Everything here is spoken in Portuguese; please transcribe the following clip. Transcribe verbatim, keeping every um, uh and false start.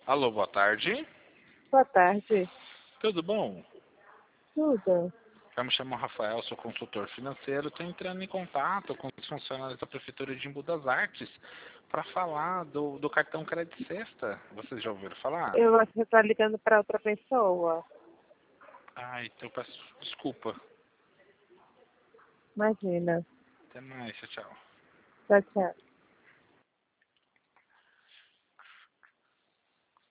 Alô, boa tarde. Boa tarde. Tudo bom? Tudo. Eu me chamo Rafael, sou consultor financeiro. Estou entrando em contato com os funcionários da Prefeitura de Embu das Artes para falar do, do cartão Crédito Sexta. Vocês já ouviram falar? Eu acho que você está ligando para outra pessoa. Ai, então eu peço desculpa. Imagina. Até mais, tchau, tchau. Tchau, tchau.